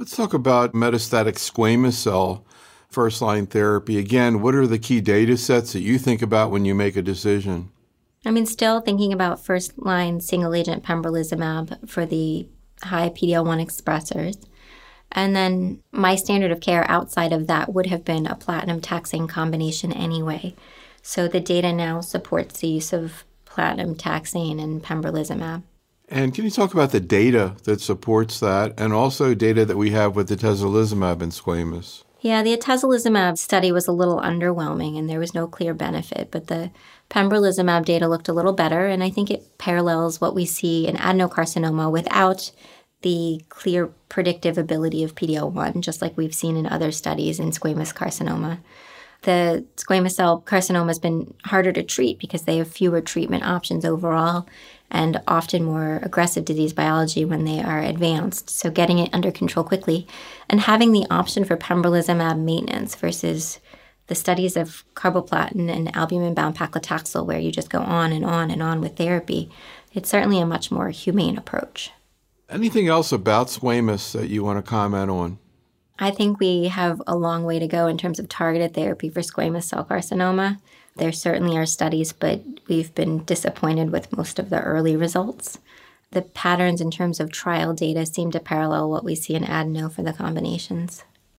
Let's talk about metastatic squamous cell first-line therapy. Again, what are the key data sets that you think about when you make a decision? Still thinking about first-line single-agent pembrolizumab for the high PD-L1 expressors. And then my standard of care outside of that would have been a platinum taxane combination anyway. So the data now supports the use of platinum taxane and pembrolizumab. And can you talk about the data that supports that and also data that we have with the atezolizumab in squamous? Yeah, the atezolizumab study was a little underwhelming and there was no clear benefit, but the pembrolizumab data looked a little better, and I think it parallels what we see in adenocarcinoma without the clear predictive ability of PD-L1, just like we've seen in other studies in squamous carcinoma. The squamous cell carcinoma has been harder to treat because they have fewer treatment options overall and often more aggressive disease biology when they are advanced. So getting it under control quickly and having the option for pembrolizumab maintenance versus the studies of carboplatin and albumin-bound paclitaxel where you just go on and on and on with therapy, it's certainly a much more humane approach. Anything else about squamous that you want to comment on? I think we have a long way to go in terms of targeted therapy for squamous cell carcinoma. There certainly are studies, but we've been disappointed with most of the early results. The patterns in terms of trial data seem to parallel what we see in adeno for the combinations.